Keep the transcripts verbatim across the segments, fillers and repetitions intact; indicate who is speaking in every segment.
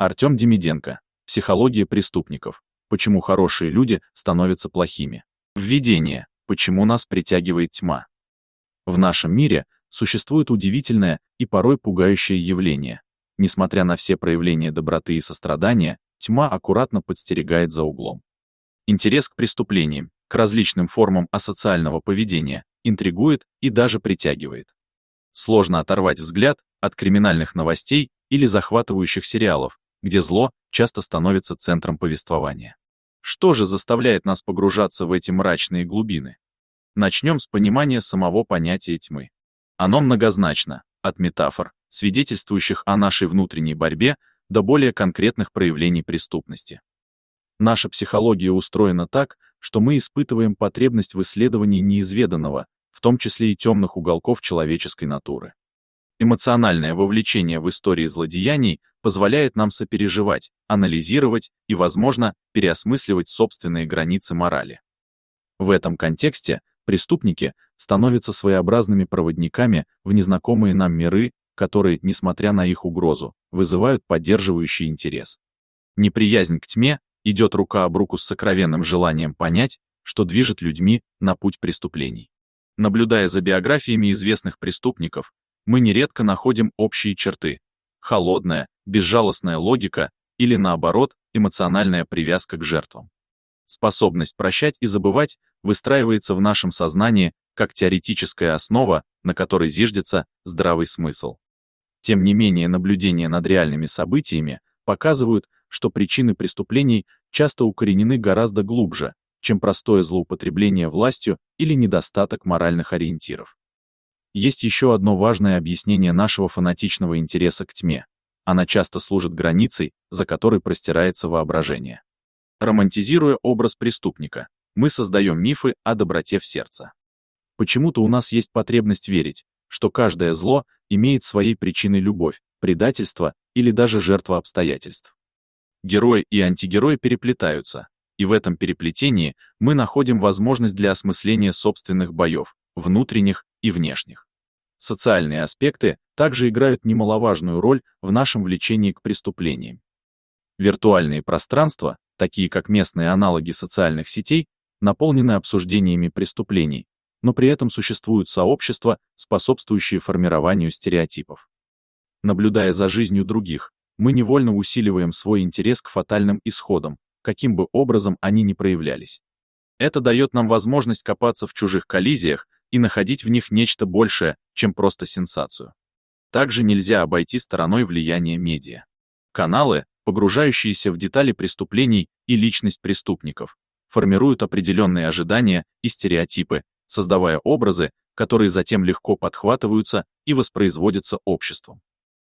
Speaker 1: Артем Демиденко. Психология преступников. Почему хорошие люди становятся плохими? Введение. Почему нас притягивает тьма? В нашем мире существует удивительное и порой пугающее явление. Несмотря на все проявления доброты и сострадания, тьма аккуратно подстерегает за углом. Интерес к преступлениям, к различным формам асоциального поведения интригует и даже притягивает. Сложно оторвать взгляд от криминальных новостей или захватывающих сериалов, где зло часто становится центром повествования. Что же заставляет нас погружаться в эти мрачные глубины? Начнем с понимания самого понятия тьмы. Оно многозначно, от метафор, свидетельствующих о нашей внутренней борьбе, до более конкретных проявлений преступности. Наша психология устроена так, что мы испытываем потребность в исследовании неизведанного, в том числе и темных уголков человеческой натуры. Эмоциональное вовлечение в истории злодеяний позволяет нам сопереживать, анализировать и, возможно, переосмысливать собственные границы морали. В этом контексте преступники становятся своеобразными проводниками в незнакомые нам миры, которые, несмотря на их угрозу, вызывают поддерживающий интерес. Неприязнь к тьме идет рука об руку с сокровенным желанием понять, что движет людьми на путь преступлений. Наблюдая за биографиями известных преступников, мы нередко находим общие черты: холодная, безжалостная логика или, наоборот, эмоциональная привязка к жертвам. Способность прощать и забывать выстраивается в нашем сознании как теоретическая основа, на которой зиждется здравый смысл. Тем не менее, наблюдения над реальными событиями показывают, что причины преступлений часто укоренены гораздо глубже, чем простое злоупотребление властью или недостаток моральных ориентиров. Есть еще одно важное объяснение нашего фанатичного интереса к тьме. Она часто служит границей, за которой простирается воображение. Романтизируя образ преступника, мы создаем мифы о доброте в сердце. Почему-то у нас есть потребность верить, что каждое зло имеет своей причиной любовь, предательство или даже жертва обстоятельств. Герои и антигерои переплетаются, и в этом переплетении мы находим возможность для осмысления собственных боев, внутренних и внешних. Социальные аспекты также играют немаловажную роль в нашем влечении к преступлениям. Виртуальные пространства, такие как местные аналоги социальных сетей, наполнены обсуждениями преступлений, но при этом существуют сообщества, способствующие формированию стереотипов. Наблюдая за жизнью других, мы невольно усиливаем свой интерес к фатальным исходам, каким бы образом они ни проявлялись. Это дает нам возможность копаться в чужих коллизиях и находить в них нечто большее, чем просто сенсацию. Также нельзя обойти стороной влияние медиа. Каналы, погружающиеся в детали преступлений и личность преступников, формируют определенные ожидания и стереотипы, создавая образы, которые затем легко подхватываются и воспроизводятся обществом.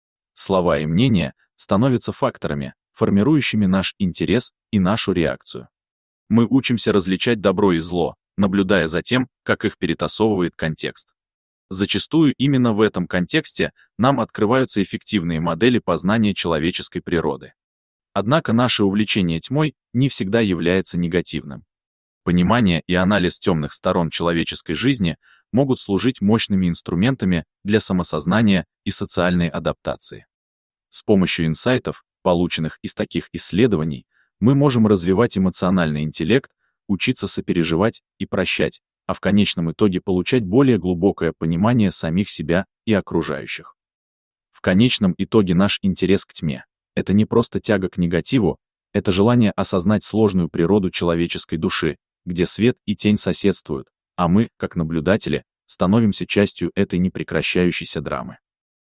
Speaker 1: Слова и мнения становятся факторами, формирующими наш интерес и нашу реакцию. Мы учимся различать добро и зло, наблюдая за тем, как их перетасовывает контекст. Зачастую именно в этом контексте нам открываются эффективные модели познания человеческой природы. Однако наше увлечение тьмой не всегда является негативным. Понимание и анализ темных сторон человеческой жизни могут служить мощными инструментами для самосознания и социальной адаптации. С помощью инсайтов, полученных из таких исследований, мы можем развивать эмоциональный интеллект, учиться сопереживать и прощать, а в конечном итоге получать более глубокое понимание самих себя и окружающих. В конечном итоге наш интерес к тьме — это не просто тяга к негативу, это желание осознать сложную природу человеческой души, где свет и тень соседствуют, а мы, как наблюдатели, становимся частью этой непрекращающейся драмы.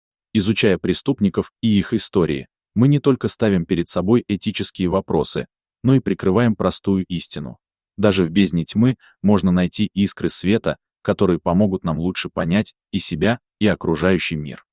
Speaker 1: Изучая преступников и их истории, мы не только ставим перед собой этические вопросы, но и прикрываем простую истину. Даже в бездне тьмы можно найти искры света, которые помогут нам лучше понять и себя, и окружающий мир.